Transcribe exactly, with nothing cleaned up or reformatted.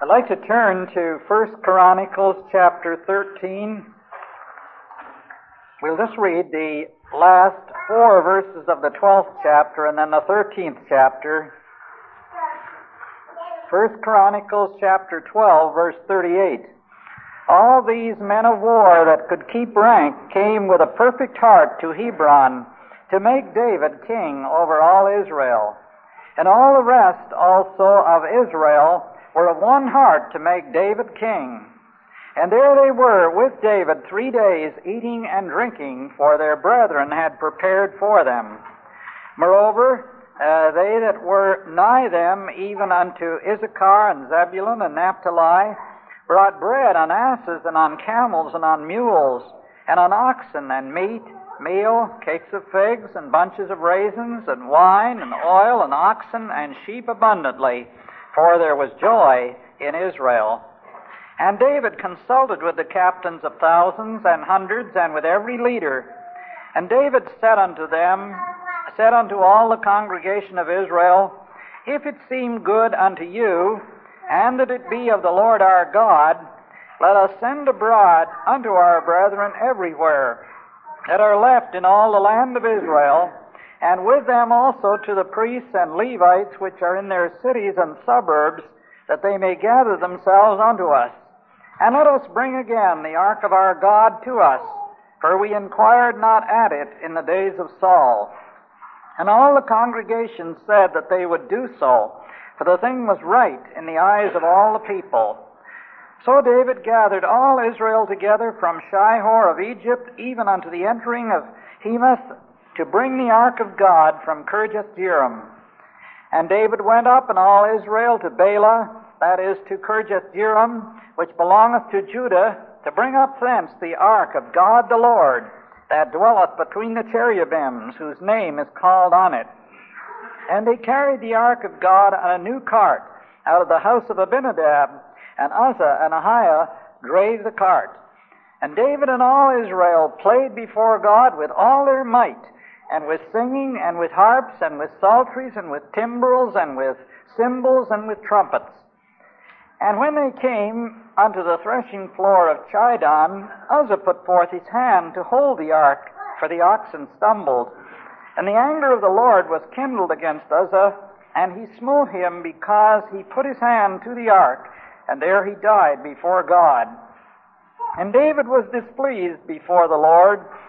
I'd like to turn to First Chronicles chapter thirteen. We'll just read the last four verses of the twelfth chapter and then the thirteenth chapter. First Chronicles chapter twelve, verse thirty-eight. All these men of war that could keep rank came with a perfect heart to Hebron to make David king over all Israel. And all the rest also of Israel were of one heart to make David king. And there they were with David three days, eating and drinking, for their brethren had prepared for them. Moreover, uh, they that were nigh them, even unto Issachar and Zebulun and Naphtali, brought bread on asses and on camels and on mules and on oxen and meat, meal, cakes of figs and bunches of raisins and wine and oil and oxen and sheep abundantly, for there was joy in Israel. And David consulted with the captains of thousands and hundreds and with every leader. And David said unto them, said unto all the congregation of Israel, If it seem good unto you, and that it be of the Lord our God, let us send abroad unto our brethren everywhere that are left in all the land of Israel, and with them also to the priests and Levites which are in their cities and suburbs, that they may gather themselves unto us. And let us bring again the ark of our God to us, for we inquired not at it in the days of Saul. And all the congregation said that they would do so, for the thing was right in the eyes of all the people. So David gathered all Israel together from Shihor of Egypt, even unto the entering of Hemath, to bring the ark of God from Kirjath-jearim. And David went up and all Israel to Bela, that is, to Kirjath-jearim, which belongeth to Judah, to bring up thence the ark of God the Lord, that dwelleth between the cherubims, whose name is called on it. And they carried the ark of God on a new cart out of the house of Abinadab, and Uzzah and Ahiah drave the cart. And David and all Israel played before God with all their might, and with singing, and with harps, and with psalteries, and with timbrels, and with cymbals, and with trumpets. And when they came unto the threshing floor of Chidon, Uzzah put forth his hand to hold the ark, for the oxen stumbled. And the anger of the Lord was kindled against Uzzah, and he smote him because he put his hand to the ark, and there he died before God. And David was displeased before the Lord,